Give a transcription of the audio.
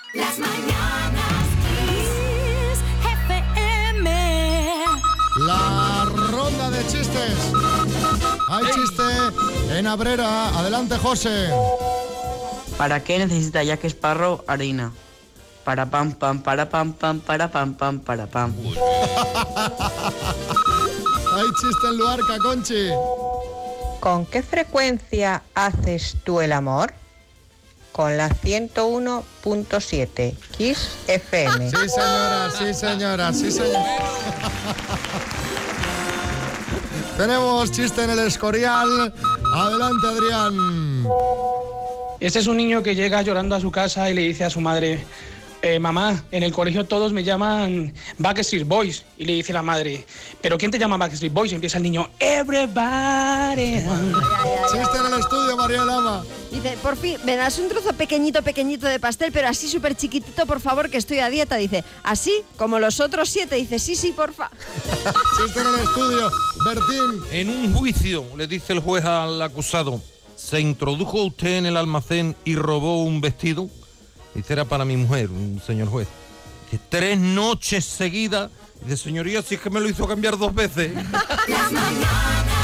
Las mañanas Kiss FM. La ronda de chistes. Hay chiste en Abrera. Adelante, José. ¿Para qué necesita Jack Sparrow harina? Para pam pam, para pam pam, para pam pam, para pam. Hay chiste en Luarca, Conchi. ¿Con qué frecuencia haces tú el amor? Con la 101.7 Kiss FM. Sí, señora, sí, señora, sí, señora. Tenemos chiste en el Escorial. Adelante, Adrián. Este es un niño que llega llorando a su casa y le dice a su madre: mamá, en el colegio todos me llaman Backstreet Boys. Y le dice la madre: ¿pero quién te llama Backstreet Boys? Y empieza el niño: Everybody. Chiste en el estudio, María Lama. Dice, por fin, me das un trozo pequeñito de pastel, pero así súper chiquitito, por favor, que estoy a dieta. Dice, así como los otros 7. Dice, sí, porfa. Chiste en el estudio, Bertín. En un juicio le dice el juez al acusado: ¿se introdujo usted en el almacén y robó un vestido? Dice, era para mi mujer, un señor juez. Dice, 3 noches seguidas. Dice, señoría, si es que me lo hizo cambiar 2 veces. Las mañanas